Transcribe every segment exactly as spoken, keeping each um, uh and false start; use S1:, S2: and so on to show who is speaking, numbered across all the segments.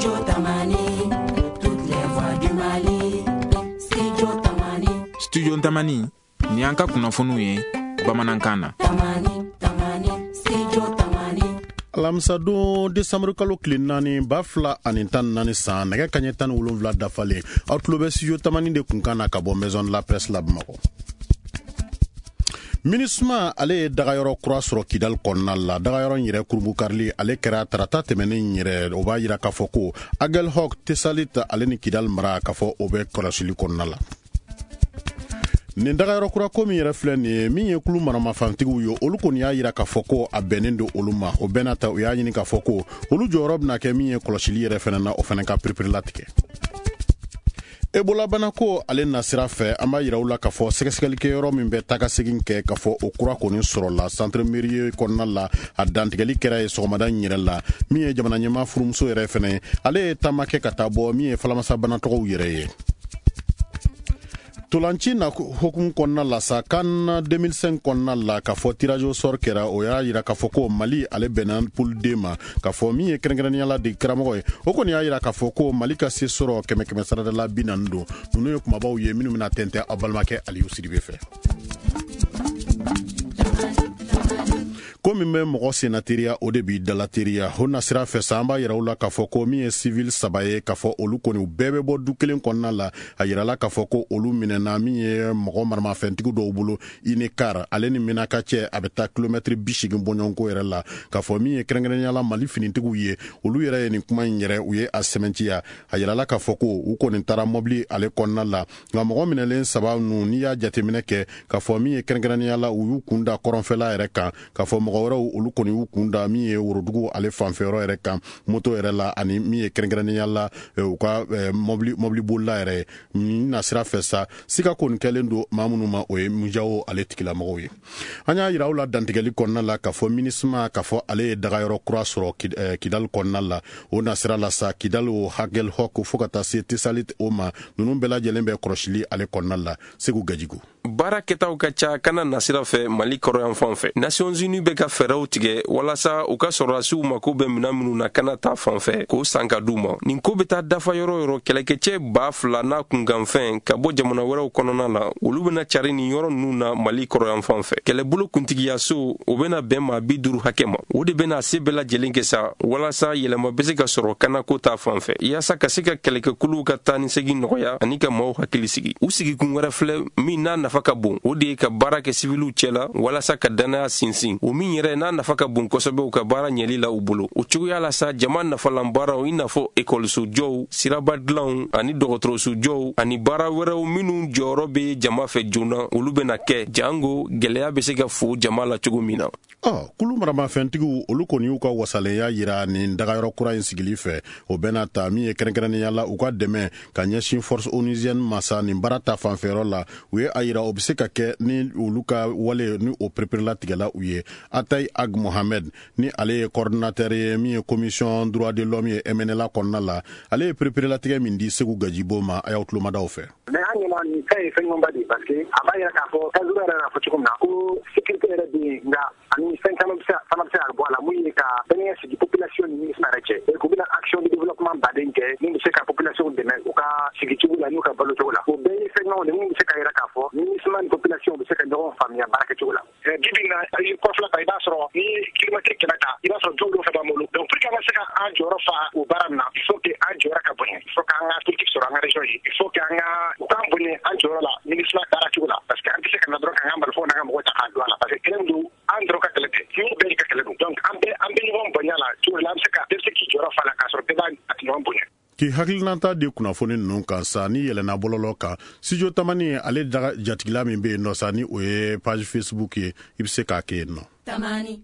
S1: Studio Tamani, toutes les voix du Mali. Studio Tamani.
S2: Studio Tamani, ni anka kunafunu ye, Bamanankana.
S1: Tamani, Tamani, Studio Tamani.
S3: Alamsado Desambre kalo klinani bafla anitan nani san nege kanyetan wolonvla dafale outlobe Studio Tamani de kunkana kabo maison de la presse labmako. Minisma ale dagayoro kura soro kidal konna la dagayoro nyire kurbu karli ale kera tarata temene nyire oba yira kafoko agel hok tesalita ale ni kidal mara kafo obe korasili konna la ni dagayoro kura komi yire fleni mi ye kulu marama fantigu yo olu koni ya yira kafoko abenendo oluma obenata o ya yini kafoko olu jorob na ke mi ye korasili yire fenana ofeneka pripirilatike Ebola banako ale nasira fe ama yirawla kafo sekesekeli ke yoro min be taga segin ke kafo okura koni soro la centre mairie konna la adantigeli kera e sogomada nyire la mi e jamana nyama furumso yere fene ale tamake katabo mi e falamasa banato yere Tulanci na hukum konna la sa kan deux mille cinq konna la ka fo tirage au sort kera o ya yira ka fo ko Mali ale benan poul dema ka fo mi e krengrania la de kramo e o koni ya yira ka fo ko Mali ka se soro keme keme sarada la binando nuno yo kuma bawo ye minu mina tente abalmake Aliou Sidibe fe Komi me mogo senateria o debi dalateria hona sira fe samba yirawla ka fo ko mi e civil sabaye ka fo olu koni u bebe bo du kelen konna la a yirala ka fo ko olu minena mi e mogo marma fentigu do bulu ine kar ale ni mina ka che abeta kilometre bishigin bonyonko yere la ka fo mi e krengrenya la Mali finintigu ye olu yere ni kuma nyere u ye asementia a yirala ka fo ko u koni tara mobli ale konna la nga mogo minelen saba nu ni ya jatemine ke ka fo mi e krengrenya la u yu kunda koronfela yere kan ka fo wara olu koni u kunda mi ye worodugu ale fanfero yere kan moto yere la ani mi ye krengrenia la u ka mobli mobli bolla yere na sira fesa sika kon kelendo mamunu ma o mujao ale tikila mago ye anya yira ula dantigeli konna la ka fo minisma ka fo ale dagayoro kura soro kidal konna la o na sira la sa kidal o hagel hok fokata se tisalit o ma nunu bela jelembe kroshili ale konna la segu gajigu
S4: bara ketaw ka ca kana nasira fɛ Mali kɔrɔyan fan fɛ Nations Unies bɛ ka fɛɛrɛw tigɛ walasa u ka sɔrɔdasiw mako bɛ mina minnu na kana ta fan fɛ k'o san ka d'u ma nin ko bɛ taa dafa yɔrɔ yɔrɔ kɛlɛkɛcɛ ba fila n'a kunkanfɛn ka bɔ jamana wɛrɛw kɔnɔna la olu bɛna cari nin yɔrɔ ninnu na Mali kɔrɔyan fan fɛ kɛlɛbolo kuntigiyaso o bɛna bɛn ma bi duuru hakɛ ma o de bɛna se bɛɛ lajɛlen kɛ sa walasa yɛlɛma bɛ se ka sɔrɔ kana ko ta fan fɛ yaasa ka se ka kɛlɛkɛkuluw ka taa ni segin nɔgɔya ani ka maaw hakili sigi u sigikun wɛrɛ filɛ min n'a nafa ka bon o de ye ka baara kɛ siviluw cɛla walasa ka danaya sinsin o min yɛrɛ n'a nafa ka bon kosɛbɛ u ka baara ɲɛli la u bolo o cogoya la sa jama nafalan baaraw i n'a fɔ ekɔliso jɔw siraba dilanw ani dɔgɔtɔrɔso jɔw ani baara wɛrɛw minnu jɔyɔrɔ be jama fɛ joona olu bena kɛ jango gwɛlɛya be se ka fo jama la cogo min na
S3: Ah, kulu marama fentigu olu koni y'u ka wasaleya yira nin dagayɔrɔ kura in sigili fɛ o bɛna ta min ye kɛrɛnkɛrɛnnenya la u ka dɛmɛ ka ɲɛsin force onusienne masa nin baara ta fanfɛyɔrɔ la u ye a yira o be se ka kɛ ni olu ka wale ni o perepirila tigɛla u ye Atay Ag Mohamed ni ale ye coordinateur ye min ye commission droit de l'homme ye M N L A kɔnɔna la ale ye perepirila tigɛ min di Segu Gajibo ma a y'aw tulomadaw fɛ
S5: mais an ɲɛma nin fɛn ye fɛn ɲumanba de ye parce que a b'a yira k'a fɔ Kazura yɛrɛ y'a fɔ cogo min na ko sécurité yɛrɛ bɛ yen nka ani fɛn caman fana bɛ se ka bɔ a la mun ye ka bɛnkɛ sigi population ni minisma yɛrɛ cɛ et k'u bɛna action de développement baden kɛ min bɛ se ka population dɛmɛ u ka sigi cogo la n'u ka balo cogo la o bɛɛ ye fɛn ɲumanw de mun bɛ se ka yira k'a fɔ minisma ni population bɛ se ka ɲɔgɔn faamuya baara kɛcogo la bi bi in na i kɔfɛla ta i b'a sɔrɔ ni kilomètre kɛmɛ ta i b'a sɔrɔ jɔw dɔw fɛ b'an bolo donc pour que an ka se ka an jɔyɔrɔ fa o baara nin na il faut que an jɔyɔrɔ ka bonya il faut que an ka politique sɔrɔ an ka région ye il faut que an ka u k'an bonya an jɔyɔrɔ la minisma baara cogo la parce que an tɛ se ka na dɔrɔn k'an ka marifaw n'an ka mɔgɔw ta k'a don a la parce que kɛlɛ min don an dɔrɔn ka kɛlɛ tɛ ni bɛɛ y'i ka kɛlɛ don donc an bɛ an bɛ ɲɔgɔn bonya la cogo la an bɛ se ka bɛɛ bɛ se k'i jɔyɔrɔ fa la k'a sɔrɔ bɛɛ b'a a tɛ ɲɔgɔn bonya
S3: k'i hakilinata di kunnafoni ninnu kan sa ni yɛlɛnna bɔlɔlɔ kan Studio Tamani ale daga jatigila min be yen nɔ sa ni o ye page Facebook ye i be se k'a kɛ yen nɔ
S1: Tamani.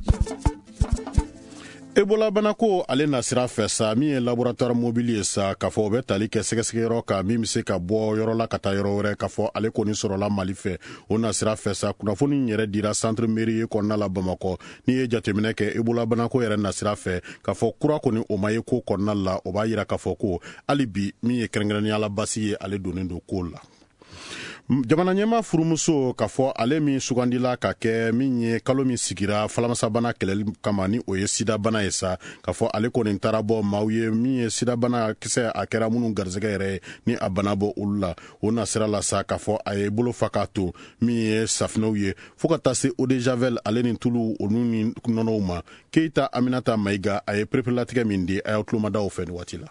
S3: Ebola banako ale na sira fɛ sa min ye laboratoire mobile ye sa k'a fɔ o bɛ tali kɛ sɛgɛsɛgɛyɔrɔ kan min be se ka bɔ yɔrɔ la ka taa yɔrɔ wɛrɛ k'a fɔ ale kɔni sɔrɔla Mali fɛ o na sira fɛ sa kunnafoni yɛrɛ dira centre mairie kɔnɔna la Bamakɔ ni ye jateminɛ kɛ Ebola banako yɛrɛ na sira fɛ k'a fɔ kura kɔni o ma ye ko kɔnɔna la o b'a yira k'a fɔ ko hali bi min ye kɛrɛnkɛrɛnnenya la basi ye ale donnen don ko la jamana ɲɛma furumuso k'a fɔ ale min sugandila ka kɛ min ye kalo min sigira falamasabana kɛlɛli kama ni o ye sidabana ye sa k'a fɔ ale kɔni taara bɔ maaw ye min ye sidabana kisɛ a kɛra minnu garisɛgɛ yɛrɛ ni a bana bɔ olu la o na sira la sa k'a fɔ a ye bolo fa k'a to min ye safinɛw ye fɔɔ ka taa se eau de javel ale ni tulu olu ni nɔnɔw ma Keita Aminata Mayiga a ye pereperelatigɛ min di a y'aw tulomadaw fɛ ni waati la.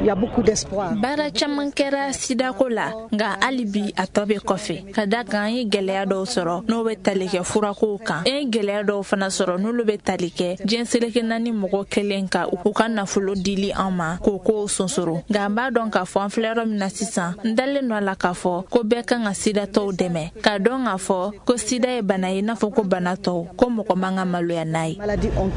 S6: Baara caman kɛra sidako la nka hali bi a tɔ bɛ kɔfɛ ka da kan an ye gɛlɛya dɔw sɔrɔ n'o bɛ tali kɛ furakow kan an ye gɛlɛya dɔw fana sɔrɔ n'olu bɛ tali kɛ diɲɛ seleke naani mɔgɔ kelen ka u ka nafolo dili an ma k'o kow sonsoro nka an b'a dɔn k'a fɔ an filɛ yɔrɔ min na sisan n dalen don a la k'a fɔ ko bɛɛ kan ka sidatɔw dɛmɛ k'a dɔn k'a fɔ ko sida ye bana ye i n'a fɔ ko bana tɔw ko mɔgɔ man ka maloya n'a ye.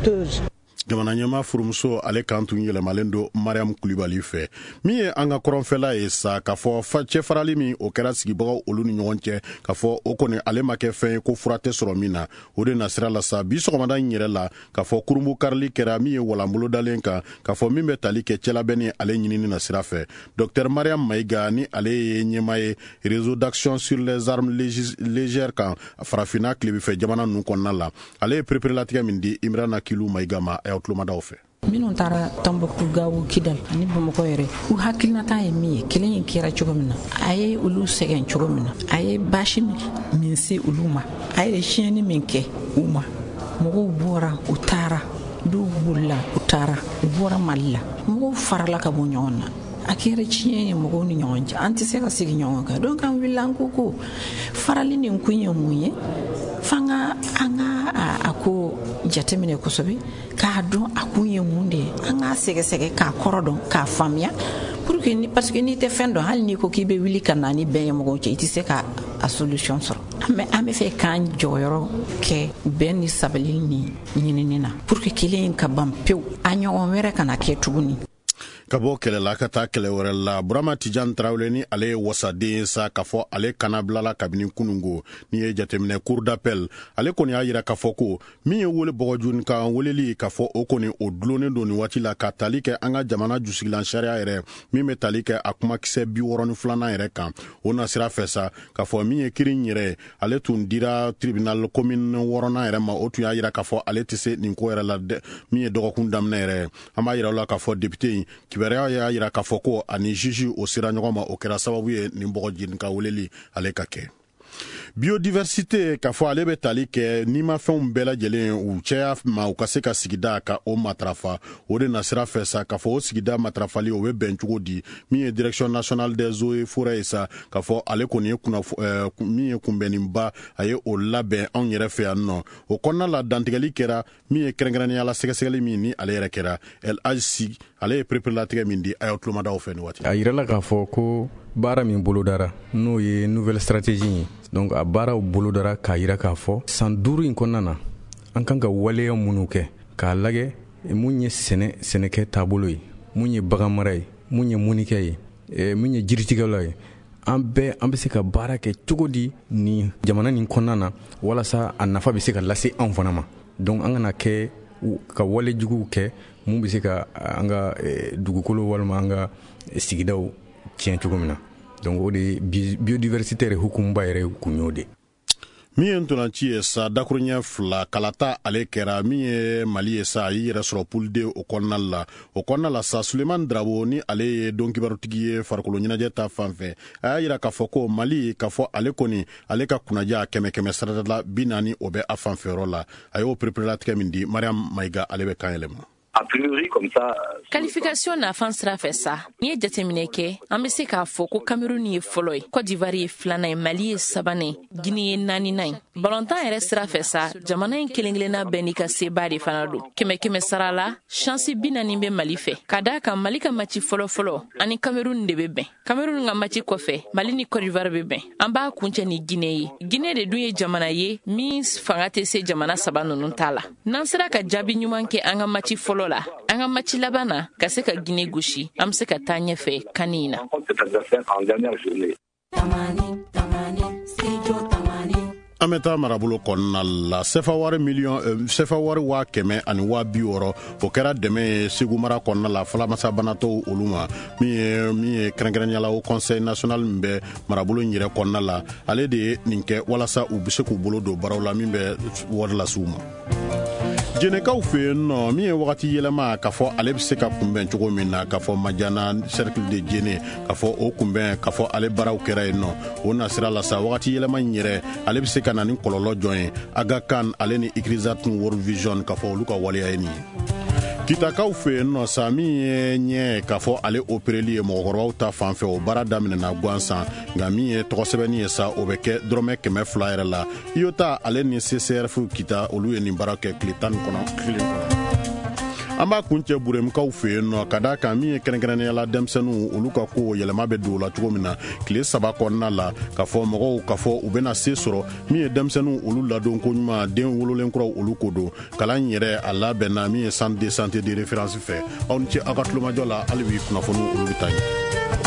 S3: jamana ɲɛma furumuso ale kan tun yɛlɛmalen do Mariam Kulibali fɛ min ye an ka kɔrɔnfɛla ye sa k'a fɔ cɛfarali min o kɛra sigibagaw olu ni ɲɔgɔn cɛ k'a fɔ o kɔni ale ma kɛ fɛn ye ko fura tɛ sɔrɔ min na o de na sira la sa bi sɔgɔmada in yɛrɛ la k'a fɔ kurumbu karili kɛra min ye walanbolo dalen kan k'a fɔ min bɛ tali kɛ cɛlabɛn ale ɲinini na sira fɛ Dr Mariam Mayiga ni ale ye ɲɛma ye réseau d'action sur les armes légères kan farafina tilebi fɛ jamana ninnu kɔnɔna la ale ye pereperelatigɛ min di Imrana Kilu Mayiga ma a y'aw tulomadaw fɛ.
S7: minnu taara Tombouctou, Gao, Kidal ani Bamakɔ yɛrɛ u hakilinata ye min ye kelen in kɛra cogo min na a ye olu sɛgɛn cogo min na a ye basi min se olu ma a ye siɲɛni min kɛ u ma mɔgɔw bɔra u taara dɔw bolila u taara u bɔra Mali la mɔgɔw farala ka bɔ ɲɔgɔn na a kɛra tiɲɛ ye mɔgɔw ni ɲɔgɔn cɛ an tɛ se ka sigi ɲɔgɔn kan donc an wulila an ko ko farali nin kun ye mun ye fanga an ka a ko jateminɛ kosɛbɛ k'a dɔn a kun ye mun de ye an ka sɛgɛsɛgɛ k'a kɔrɔ dɔn k'a faamuya pour que ni parce que n'i tɛ fɛn dɔn hali n'i ko k'i bɛ wuli ka na ni bɛn ye mɔgɔw cɛ i tɛ se ka a solution sɔrɔ an bɛ fɛ k'an jɔyɔrɔ kɛ bɛn ni sabali ni ɲinini na pour que kelen in ka ban pewu a ɲɔgɔn wɛrɛ kana kɛ tuguni.
S3: ka bɔ kɛlɛla ka taa kɛlɛ wɛrɛ la Burama Tijan Tarawele ni ale ye wasaden sa k'a fɔ ale kana bilala kabini kunungo ni ye jateminɛ cour d'appel ale kɔni y'a yira k'a fɔ ko min ye wele bɔgɔjuni kan weleli k'a fɔ o kɔni o dulonnen don ni waati la ka tali kɛ an ka jamana jusigilan sariya yɛrɛ min bɛ tali kɛ a kumakisɛ bi wɔɔrɔ ni filanan yɛrɛ kan o na sira fɛ sa k'a fɔ min ye kiiri yɛrɛ ale tun dira tribunal commune wɔɔrɔnan yɛrɛ ma o tun y'a yira k'a fɔ ale tɛ se nin ko yɛrɛ la min ye dɔgɔkun daminɛ yɛrɛ an b'a yira o la k'a fɔ député kibaruya y'a yira k'a fɔ ko ani juge o sera ɲɔgɔn ma o kɛra sababu ye nin bɔgɔjini ka weleli ale ka kɛ. Biodiversité k'a fɔ ale bɛ tali kɛ n'i ma fɛnw bɛɛ lajɛlen u cɛya ma u ka se ka sigida ka o matrafa o de na sira fɛ sa k'a fɔ o sigida matrafali o bɛ bɛn cogo di min ye direction nationale des eaux et forêts sa k'a fɔ ale kɔni ye kunnafo min ye kunbɛnniba a ye o labɛn anw yɛrɛ fɛ yan nɔ o kɔnɔna la dantigɛli kɛra min ye kɛrɛnkɛrɛnnenya la sɛgɛsɛgɛli min ni ale yɛrɛ kɛra El Hadji ale ye pereperelatigɛ min di a y'aw tulomadaw fɛ ni waati
S8: a yirala k'a fɔ ko baara min bolodara n'o ye nouvelle stratégie ye donc a baaraw bolodara k'a yira k'a fɔ san duuru in kɔnɔna na an kan ka waleya minnu kɛ k'a lagɛ mun ye sɛnɛ sɛnɛkɛ taabolo ye mun ye bagan mara ye mun ye munikɛ ye mun ye jiritigɛla ye an bɛɛ an bɛ se ka baara kɛ cogo di ni jamana nin kɔnɔna na walasa a nafa bɛ se ka lase anw fana ma donc an kana kɛ ka walejuguw kɛ mun bɛ se ka an ka dugukolo walima an ka sigidaw tiɲɛ cogo min na donc o de biodiversité yɛrɛ hukumba yɛrɛ kun y'o de
S3: min ye ntolanci ye sa dakuruɲɛ fila kalata ale kɛra min ye Mali ye sa a y'i yɛrɛ sɔrɔ poule de o kɔnɔna la o kɔnɔna la sa Suleiman Drabo ni ale ye dɔnkibarutigi ye farikolo ɲɛnajɛ ta fan fɛ a y'a yira k'a fɔ ko Mali k'a fɔ ale kɔni ale ka kunnadiya kɛmɛ kɛmɛ sarada la bi naani o bɛ a fan fɛyɔrɔ la a y'o pereperelatigɛ min di Mariam Mayiga ale bɛ kan yɛlɛma.
S9: A priori comme ça.
S6: Qualification nafan sira fɛ sa n'i ye jateminɛ kɛ an bɛ se k'a fɔ ko Cameroun ye fɔlɔ ye Côte d'Ivoire ye filanan ye Mali ye sabanan ye Guinée ye naaninan ye balontan yɛrɛ sira fɛ sa jamana in kelen kelenna bɛɛ n'i ka seba de fana don kɛmɛ kɛmɛ sara la chance bi naani bɛ Mali fɛ ka d'a kan Mali ka match fɔlɔ fɔlɔ ani Cameroun de bɛ bɛn Cameroun ka match kɔfɛ Mali ni Côte d'Ivoire bɛ bɛn an b'a kuncɛ ni Guinée ye Guinée de dun ye jamana ye min fanga tɛ se jamana saba ninnu ta la n'an sera ka jaabi ɲuman kɛ an ka match fɔlɔ la an ka match laban na ka se ka Guinée gosi an bɛ se ka taa ɲɛfɛ kani na.
S1: Tamani, tamani, studio tamani.
S3: an bɛ taa marabolo kɔnɔna la sefa wari miliyɔn sefa wari waa kɛmɛ ani waa bi wɔɔrɔ o kɛra dɛmɛ ye segu mara kɔnɔna la falamasabanatɔw olu ma min ye min ye kɛrɛnkɛrɛnyala o conseil national min bɛ marabolo in yɛrɛ kɔnɔna la ale de ye nin kɛ walasa u bɛ se k'u bolo don baaraw la min bɛ wari lasiw ma. Jɛnɛkaw fɛ yen nɔ min ye wagati yɛlɛma k'a fɔ ale bɛ se ka kunbɛn cogo min na k'a fɔ Majana cercle de Jene k'a fɔ o kunbɛn k'a fɔ ale baaraw kɛra yen nɔ o nasira la sa wagati yɛlɛma in yɛrɛ ale bɛ se ka na ni kɔlɔlɔ jɔn ye Aga Khan ale ni Ikrizat World Vision k'a fɔ olu ka waleya ye nin ye. Kitakaw fɛ yen nɔ sa min ye ɲɛ k'a fɔ ale opereli ye mɔgɔkɔrɔbaw ta fanfɛ o baara daminɛna gansan nka min ye tɔgɔsɛbɛnni ye sa o bɛ kɛ dɔrɔmɛ kɛmɛ fila yɛrɛ la Iyota ale ni C C R F kita olu ye nin baara kɛ tile tan ni kɔnɔ tile kɔnɔ. An b'a kuncɛ Buremkaw fɛ yen nɔ ka da kan min ye kɛrɛnkɛrɛnnenya denmisɛnninw olu ka ko yɛlɛma bɛ don o la cogo min na tile saba kɔnɔna la k'a fɔ mɔgɔw k'a fɔ u bɛna se sɔrɔ min ye denmisɛnninw olu ladon ko ɲuman den wololen kuraw olu ko don kalan yɛrɛ a labɛnna min ye centre de santé de référence fɛ aw ni ce aw ka tulomajɔ la hali bi kunnafoni olu bɛ taa ɲɛ.